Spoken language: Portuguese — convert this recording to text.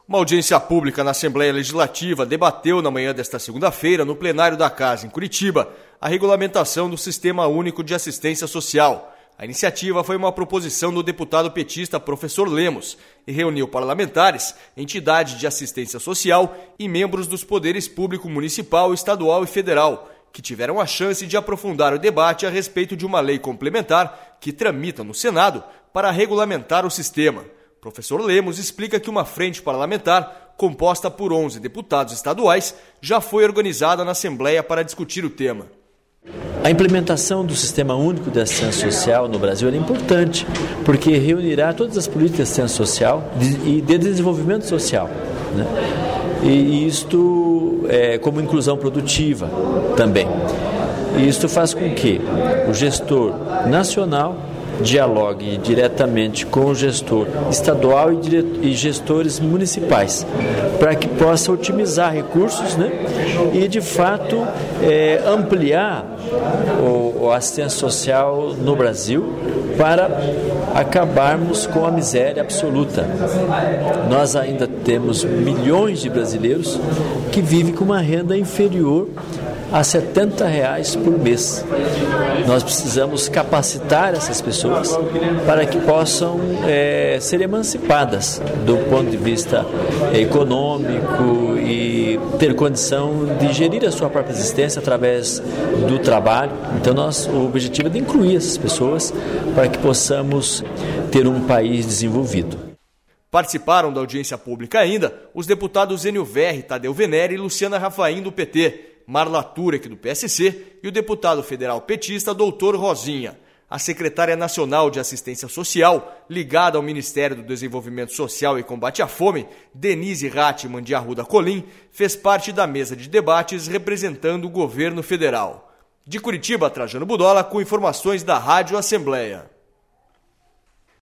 Uma audiência pública na Assembleia Legislativa debateu na manhã desta segunda-feira, no plenário da Casa, em Curitiba, a regulamentação do Sistema Único de Assistência Social. A iniciativa foi uma proposição do deputado petista Professor Lemos e reuniu parlamentares, entidades de assistência social e membros dos poderes público municipal, estadual e federal, que tiveram a chance de aprofundar o debate a respeito de uma lei complementar que tramita no Senado para regulamentar o sistema. Professor Lemos explica que uma frente parlamentar, composta por 11 deputados estaduais, já foi organizada na Assembleia para discutir o tema. A implementação do Sistema Único de Assistência Social no Brasil é importante, porque reunirá todas as políticas de assistência social e de desenvolvimento social, né? E isto é como inclusão produtiva também. E isto faz com que o gestor nacional dialogue diretamente com o gestor estadual e gestores municipais, para que possa otimizar recursos, né? E, de fato, ampliar a assistência social no Brasil para acabarmos com a miséria absoluta. Nós ainda temos milhões de brasileiros que vivem com uma renda inferior a R$70 por mês. Nós precisamos capacitar essas pessoas para que possam ser emancipadas do ponto de vista econômico e ter condição de gerir a sua própria existência através do trabalho. Então, o objetivo é de incluir essas pessoas para que possamos ter um país desenvolvido. Participaram da audiência pública ainda os deputados Enio Verri, Tadeu Venere e Luciana Rafaim, do PT, Marla Turek, do PSC, e o deputado federal petista Doutor Rosinha. A secretária nacional de Assistência Social, ligada ao Ministério do Desenvolvimento Social e Combate à Fome, Denise Ratman de Arruda Colim, fez parte da mesa de debates representando o governo federal. De Curitiba, Trajano Budola, com informações da Rádio Assembleia.